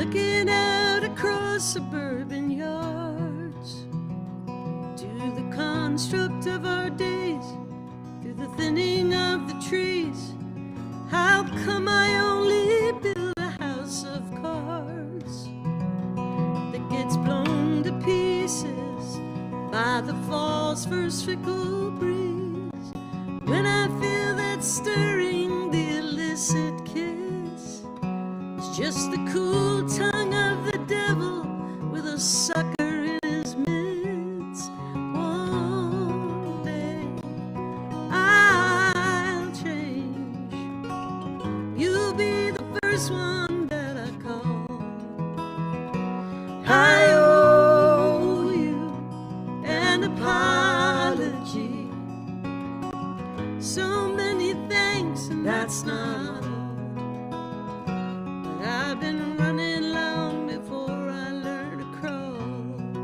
Making out across suburban yards, to the construct of our days, through the thinning of the trees. How come I only build a house of cards that gets blown to pieces by the fall's first fickle breeze? When I feel that stirring, the illicit kiss, it's just the cool tongue of the devil with a sucker in his midst. One day I'll change. You'll be the first one that I call. I owe you an apology. So many thanks, and that's not all. But I've been running long before I learned to crawl.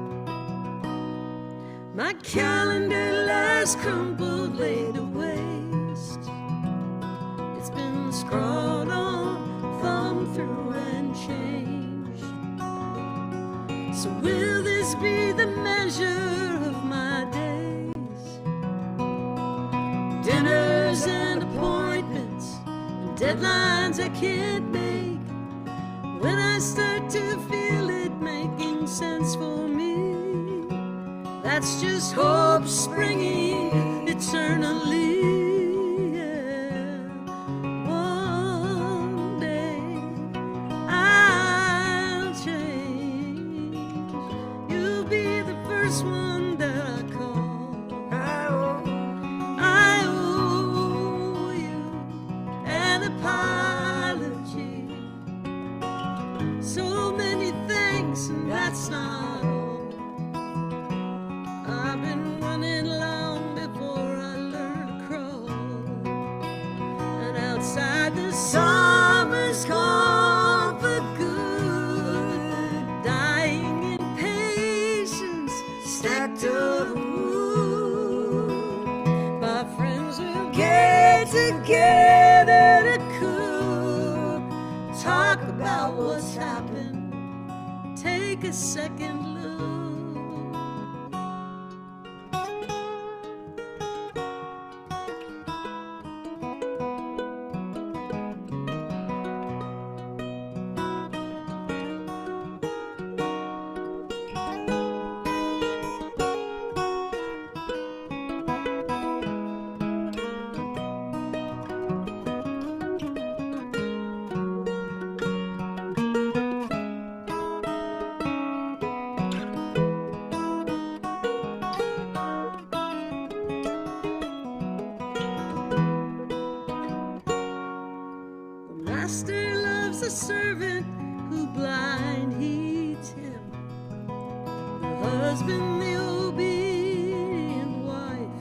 My calendar lies crumpled, laid to waste. It's been scrawled on, thumbed through, and changed. So will this be the measure of my days? Dinners and appointments and deadlines I can't make. When I start to feel it making sense for me, that's just hope springing eternally. Yeah. One day I'll change. You'll be the first one that I call. I owe you an apology. So many thanks, and that's not all. I've been running long before I learned to crawl. And outside the summer's gone for good, dying in patience, stacked to the wood. My friends will get together to cook, talk about what's happened, take a second look. Master loves a servant who blind heeds him. The husband, the obedient wife.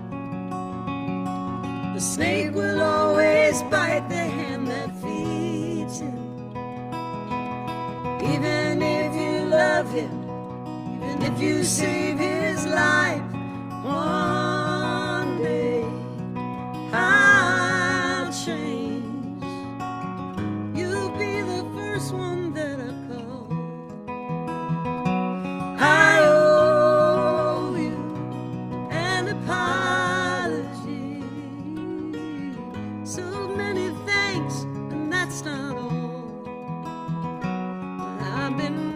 The snake will always bite the hand that feeds him. Even if you love him, even if you save his life, one day I'll change. You'll be the first one that I call. I owe you an apology. So many thanks, and that's not all. But I've been